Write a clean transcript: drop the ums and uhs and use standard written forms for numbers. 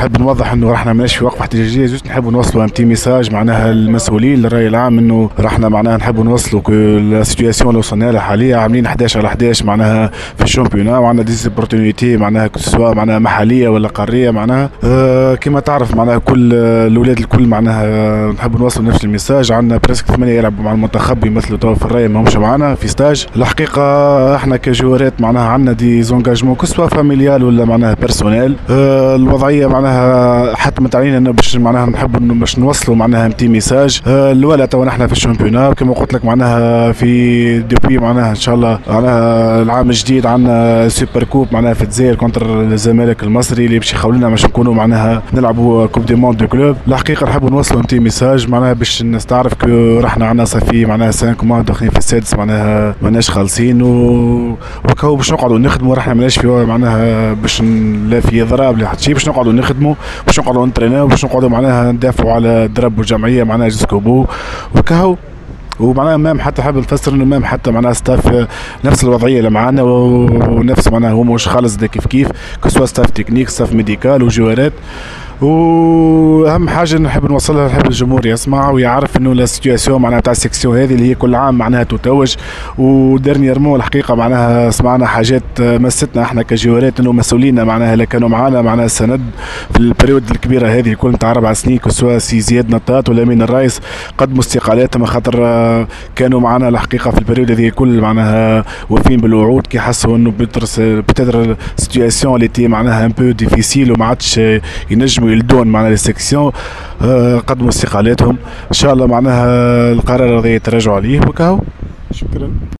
نحب نوضح انه راحنا ماشي في وقفه احتجاجيه، جوست نحب نوصلوا تي ميساج معناها المسؤولين للراي العام، انه راحنا معناها نحب نوصلوا لا سيتوياسيون اللي وصلنا لها حاليا، عاملين 11 على 11 معناها في الشامبيونا، وعندنا ديزوبورتينيتي معناها سواء معناها محليه ولا قاريه معناها. كما تعرف معناها كل الاولاد الكل معناها نحب نوصلوا نفس الميساج. عندنا بريسك 8 يلعبوا مع المنتخب يمثلوا توا في الراي، ماهمش معنا في ستاج. الحقيقه احنا كجوارات معناها عندنا دي زونجاجمون كسوا فاميليال ولا معناها بيرسونيل. الوضعيه معناها حتمت علينا انه باش معناها نحب انه باش نوصلوا معناها تي ميساج. الاولى تو نحن في الشامبيونا وكما قلت لك معناها في دوبي معناها ان شاء الله معناها العام الجديد عندنا سوبر كوب معناها في الجزائر كونتر الزمالك المصري اللي باش يخولنا باش نكونوا معناها نلعبوا كوب دي موند دو كلوب. الحقيقه نحبوا نوصلوا تي ميساج معناها باش الناس تعرف كو رحنا عندنا صافي معناها 5 موا داخلين في السادس معناها ماناش خالصين وكهو باش نقعدوا نخدموا. رحنا ماناش في معناها باش لا في اضراب لا حتى شيء، باش نقعدوا نخدموا، باش نقعدوا نتريناو، باش نقعدوا معناها ندافعوا على الدرب والجمعيه معناها جوسكو بو وكهو. ومعناها مام حتى حاب نفسر انه مام حتى معناها ستاف نفس الوضعيه اللي معانا ونفس معناها هو مش خالص ده كيف كيف كسوا ستاف تكنيك ستاف ميديكال وجوارات. واهم حاجه نحب نوصلها، نحب الجمهور يسمع ويعرف انه لا سيتوياسيون معناها تاع السيكسيون هذه اللي هي كل عام معناها تتوج. وديرنييرمون الحقيقه معناها سمعنا حاجات مستنا احنا كجوارات، انه مسؤولين معناها اللي كانوا معنا معناها السند في البريود الكبيره هذه الكل نتاع 4 سنين، كسوا سي زياد نطاط ولا امين الرئيس قدموا استقالاتهم خاطر كانوا معنا الحقيقه في البريود هذه الكل معناها وفين بالوعود كي حسوا انه بتدر سيتوياسيون اللي تي معناها ان بو ديفيسيل وما عادش ينجموا يلدون معناها لي سيكسيون. قدموا استقالاتهم ان شاء الله معناها القرار هذا يتراجعوا عليه وكهو. شكرا.